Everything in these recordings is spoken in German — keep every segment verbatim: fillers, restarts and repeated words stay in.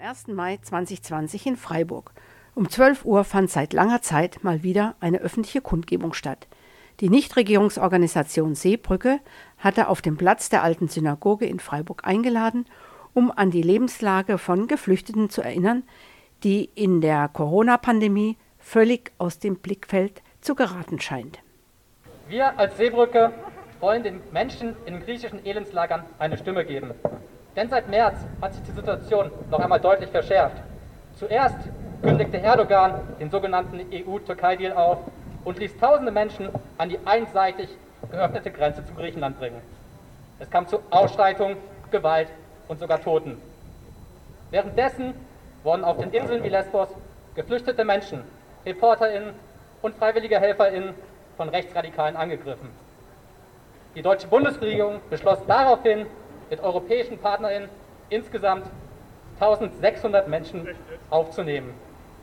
ersten Mai zweitausendzwanzig in Freiburg. Um zwölf Uhr fand seit langer Zeit mal wieder eine öffentliche Kundgebung statt. Die Nichtregierungsorganisation Seebrücke hatte auf dem Platz der alten Synagoge in Freiburg eingeladen, um an die Lebenslage von Geflüchteten zu erinnern, die in der Corona-Pandemie völlig aus dem Blickfeld zu geraten scheint. Wir als Seebrücke wollen den Menschen in den griechischen Elendslagern eine Stimme geben. Denn seit März hat sich die Situation noch einmal deutlich verschärft. Zuerst kündigte Erdogan den sogenannten E U-Türkei-Deal auf und ließ tausende Menschen an die einseitig geöffnete Grenze zu Griechenland bringen. Es kam zu Ausschreitungen, Gewalt und sogar Toten. Währenddessen wurden auf den Inseln wie Lesbos geflüchtete Menschen, ReporterInnen und freiwillige HelferInnen von Rechtsradikalen angegriffen. Die deutsche Bundesregierung beschloss daraufhin, mit europäischen PartnerInnen insgesamt eintausendsechshundert Menschen aufzunehmen.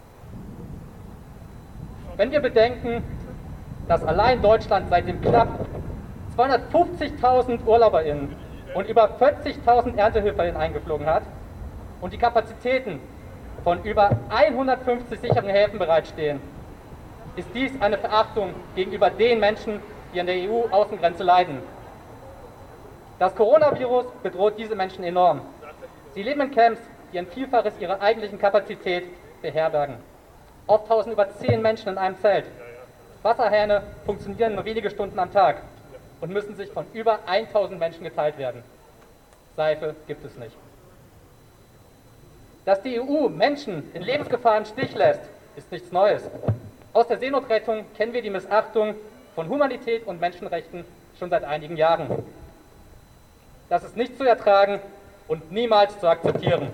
Wenn wir bedenken, dass allein Deutschland seitdem knapp zweihundertfünfzigtausend UrlauberInnen und über vierzigtausend ErntehilferInnen eingeflogen hat und die Kapazitäten von über hundertfünfzig sicheren Häfen bereitstehen, ist dies eine Verachtung gegenüber den Menschen, die an der E U-Außengrenze leiden. Das Coronavirus bedroht diese Menschen enorm. Sie leben in Camps, die ein Vielfaches ihrer eigentlichen Kapazität beherbergen. Oft hausen über zehn Menschen in einem Zelt. Wasserhähne funktionieren nur wenige Stunden am Tag und müssen sich von über tausend Menschen geteilt werden. Seife gibt es nicht. Dass die E U Menschen in Lebensgefahr im Stich lässt, ist nichts Neues. Aus der Seenotrettung kennen wir die Missachtung von Humanität und Menschenrechten schon seit einigen Jahren. Das ist nicht zu ertragen und niemals zu akzeptieren.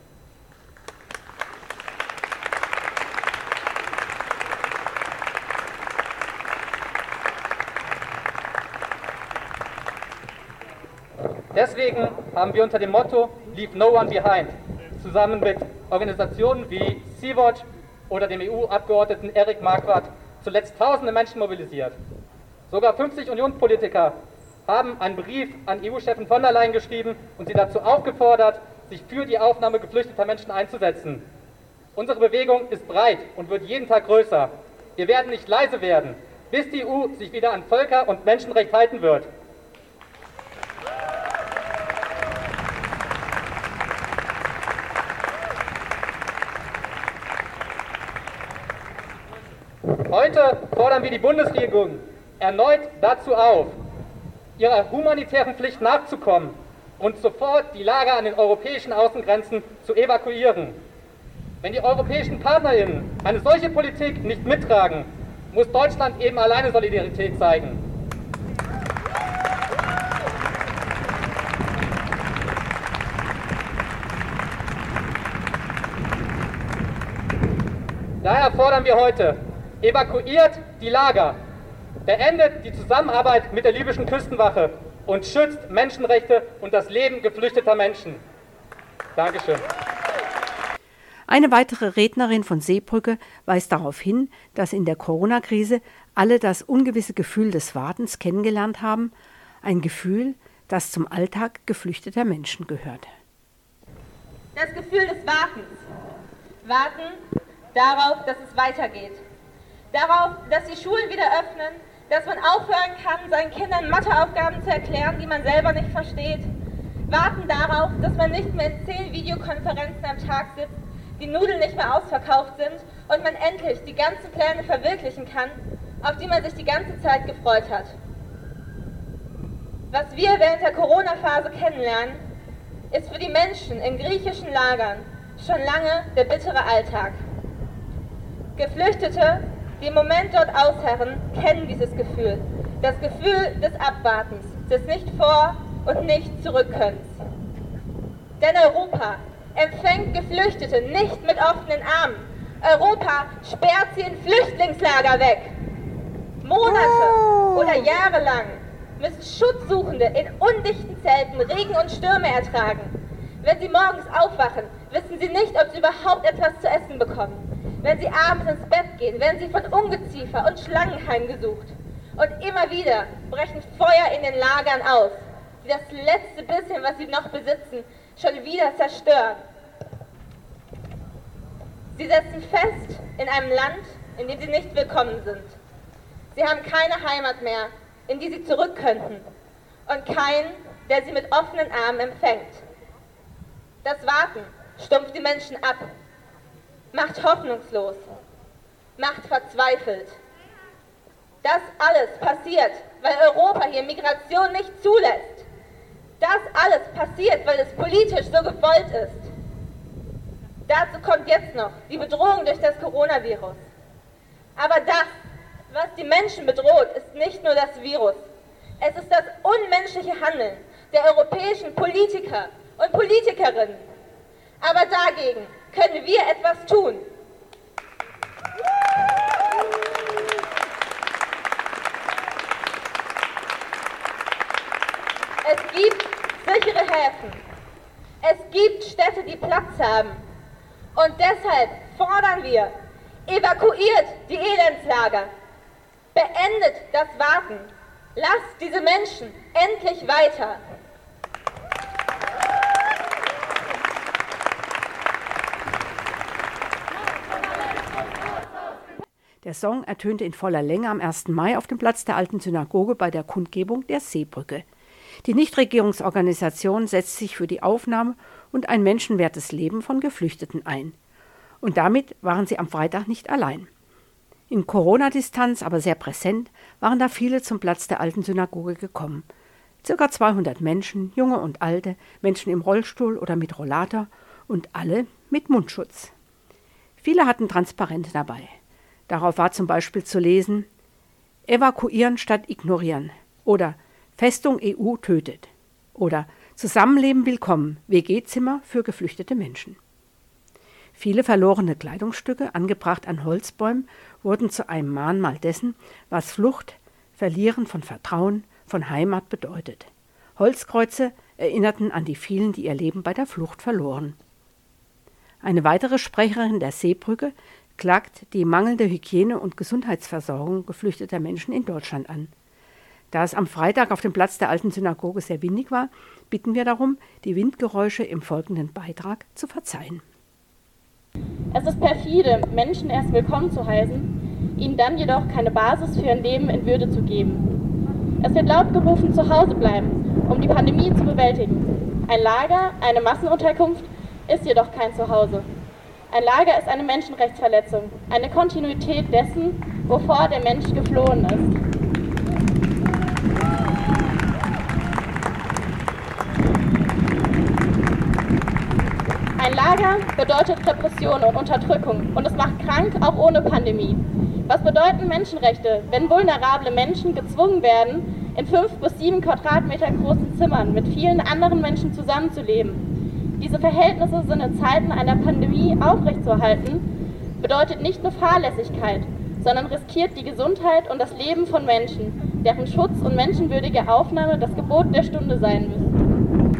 Deswegen haben wir unter dem Motto Leave No One Behind zusammen mit Organisationen wie Sea-Watch oder dem E U-Abgeordneten Eric Marquardt zuletzt tausende Menschen mobilisiert. Sogar fünfzig Unionspolitiker haben einen Brief an E U-Chefin von der Leyen geschrieben und sie dazu aufgefordert, sich für die Aufnahme geflüchteter Menschen einzusetzen. Unsere Bewegung ist breit und wird jeden Tag größer. Wir werden nicht leise werden, bis die E U sich wieder an Völker- und Menschenrecht halten wird. Heute fordern wir die Bundesregierung erneut dazu auf, ihrer humanitären Pflicht nachzukommen und sofort die Lager an den europäischen Außengrenzen zu evakuieren. Wenn die europäischen PartnerInnen eine solche Politik nicht mittragen, muss Deutschland eben alleine Solidarität zeigen. Daher fordern wir heute: Evakuiert die Lager, beendet die Zusammenarbeit mit der libyschen Küstenwache und schützt Menschenrechte und das Leben geflüchteter Menschen. Dankeschön. Eine weitere Rednerin von Seebrücke weist darauf hin, dass in der Corona-Krise alle das ungewisse Gefühl des Wartens kennengelernt haben, ein Gefühl, das zum Alltag geflüchteter Menschen gehört. Das Gefühl des Wartens. Warten darauf, dass es weitergeht. Darauf, dass die Schulen wieder öffnen, dass man aufhören kann, seinen Kindern Matheaufgaben zu erklären, die man selber nicht versteht. Warten darauf, dass man nicht mehr in zehn Videokonferenzen am Tag sitzt, die Nudeln nicht mehr ausverkauft sind und man endlich die ganzen Pläne verwirklichen kann, auf die man sich die ganze Zeit gefreut hat. Was wir während der Corona-Phase kennenlernen, ist für die Menschen in griechischen Lagern schon lange der bittere Alltag. Geflüchtete, die im Moment dort ausharren, kennen dieses Gefühl. Das Gefühl des Abwartens, des Nicht-Vor- und Nicht-Zurückkönnens. Denn Europa empfängt Geflüchtete nicht mit offenen Armen. Europa sperrt sie in Flüchtlingslager weg. Monate oder Jahre lang müssen Schutzsuchende in undichten Zelten Regen und Stürme ertragen. Wenn sie morgens aufwachen, wissen sie nicht, ob sie überhaupt etwas zu essen bekommen. Wenn sie abends ins Bett gehen, werden sie von Ungeziefer und Schlangen heimgesucht. Und immer wieder brechen Feuer in den Lagern aus, die das letzte bisschen, was sie noch besitzen, schon wieder zerstören. Sie setzen fest in einem Land, in dem sie nicht willkommen sind. Sie haben keine Heimat mehr, in die sie zurück könnten, und keinen, der sie mit offenen Armen empfängt. Das Warten stumpft die Menschen ab, macht hoffnungslos, macht verzweifelt. Das alles passiert, weil Europa hier Migration nicht zulässt. Das alles passiert, weil es politisch so gewollt ist. Dazu kommt jetzt noch die Bedrohung durch das Coronavirus. Aber das, was die Menschen bedroht, ist nicht nur das Virus. Es ist das unmenschliche Handeln der europäischen Politiker und Politikerinnen. Aber dagegen können wir etwas tun. Es gibt sichere Häfen. Es gibt Städte, die Platz haben. Und deshalb fordern wir, evakuiert die Elendslager. Beendet das Warten. Lasst diese Menschen endlich weiter. Der Song ertönte in voller Länge am ersten Mai auf dem Platz der Alten Synagoge bei der Kundgebung der Seebrücke. Die Nichtregierungsorganisation setzt sich für die Aufnahme und ein menschenwertes Leben von Geflüchteten ein. Und damit waren sie am Freitag nicht allein. In Corona-Distanz, aber sehr präsent, waren da viele zum Platz der Alten Synagoge gekommen. Circa zweihundert Menschen, Junge und Alte, Menschen im Rollstuhl oder mit Rollator und alle mit Mundschutz. Viele hatten Transparente dabei. Darauf war zum Beispiel zu lesen: Evakuieren statt ignorieren oder Festung E U tötet oder Zusammenleben willkommen, W G-Zimmer für geflüchtete Menschen. Viele verlorene Kleidungsstücke, angebracht an Holzbäumen, wurden zu einem Mahnmal dessen, was Flucht, Verlieren von Vertrauen, von Heimat bedeutet. Holzkreuze erinnerten an die vielen, die ihr Leben bei der Flucht verloren. Eine weitere Sprecherin der Seebrücke klagt die mangelnde Hygiene- und Gesundheitsversorgung geflüchteter Menschen in Deutschland an. Da es am Freitag auf dem Platz der Alten Synagoge sehr windig war, bitten wir darum, die Windgeräusche im folgenden Beitrag zu verzeihen. Es ist perfide, Menschen erst willkommen zu heißen, ihnen dann jedoch keine Basis für ein Leben in Würde zu geben. Es wird laut gerufen, zu Hause bleiben, um die Pandemie zu bewältigen. Ein Lager, eine Massenunterkunft, ist jedoch kein Zuhause. Ein Lager ist eine Menschenrechtsverletzung, eine Kontinuität dessen, wovor der Mensch geflohen ist. Ein Lager bedeutet Repression und Unterdrückung und es macht krank, auch ohne Pandemie. Was bedeuten Menschenrechte, wenn vulnerable Menschen gezwungen werden, in fünf bis sieben Quadratmeter großen Zimmern mit vielen anderen Menschen zusammenzuleben? Diese Verhältnisse sind in Zeiten einer Pandemie aufrechtzuerhalten, bedeutet nicht nur Fahrlässigkeit, sondern riskiert die Gesundheit und das Leben von Menschen, deren Schutz und menschenwürdige Aufnahme das Gebot der Stunde sein müssen.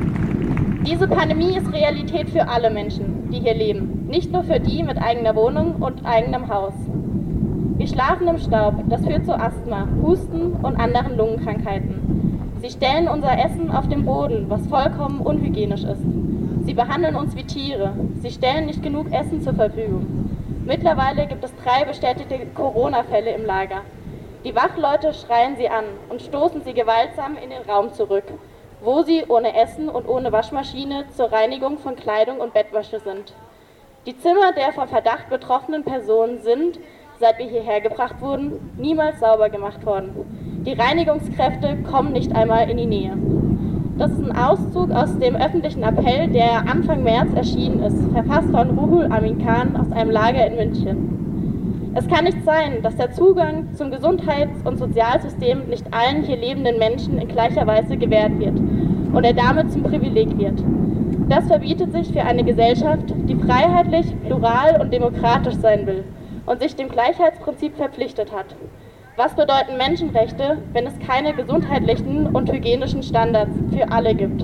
Diese Pandemie ist Realität für alle Menschen, die hier leben, nicht nur für die mit eigener Wohnung und eigenem Haus. Wir schlafen im Staub, das führt zu Asthma, Husten und anderen Lungenkrankheiten. Sie stellen unser Essen auf den Boden, was vollkommen unhygienisch ist. Sie behandeln uns wie Tiere, sie stellen nicht genug Essen zur Verfügung. Mittlerweile gibt es drei bestätigte Corona-Fälle im Lager. Die Wachleute schreien sie an und stoßen sie gewaltsam in den Raum zurück, wo sie ohne Essen und ohne Waschmaschine zur Reinigung von Kleidung und Bettwäsche sind. Die Zimmer der vom Verdacht betroffenen Personen sind, seit wir hierher gebracht wurden, niemals sauber gemacht worden. Die Reinigungskräfte kommen nicht einmal in die Nähe. Das ist ein Auszug aus dem öffentlichen Appell, der Anfang März erschienen ist, verfasst von Ruhul Amin Khan aus einem Lager in München. Es kann nicht sein, dass der Zugang zum Gesundheits- und Sozialsystem nicht allen hier lebenden Menschen in gleicher Weise gewährt wird und er damit zum Privileg wird. Das verbietet sich für eine Gesellschaft, die freiheitlich, plural und demokratisch sein will und sich dem Gleichheitsprinzip verpflichtet hat. Was bedeuten Menschenrechte, wenn es keine gesundheitlichen und hygienischen Standards für alle gibt?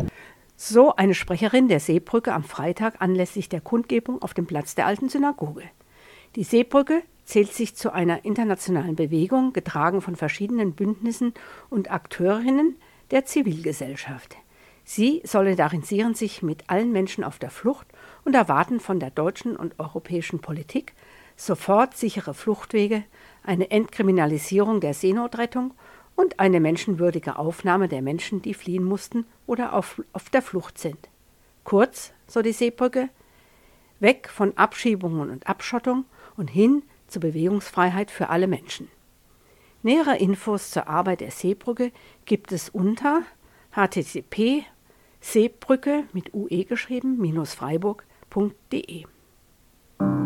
So eine Sprecherin der Seebrücke am Freitag anlässlich der Kundgebung auf dem Platz der Alten Synagoge. Die Seebrücke zählt sich zu einer internationalen Bewegung, getragen von verschiedenen Bündnissen und Akteurinnen der Zivilgesellschaft. Sie solidarisieren sich mit allen Menschen auf der Flucht und erwarten von der deutschen und europäischen Politik sofort sichere Fluchtwege, eine Entkriminalisierung der Seenotrettung und eine menschenwürdige Aufnahme der Menschen, die fliehen mussten oder auf, auf der Flucht sind. Kurz, so die Seebrücke, weg von Abschiebungen und Abschottung und hin zur Bewegungsfreiheit für alle Menschen. Nähere Infos zur Arbeit der Seebrücke gibt es unter h t t p seebrücke mit ue geschrieben minus freiburg punkt de.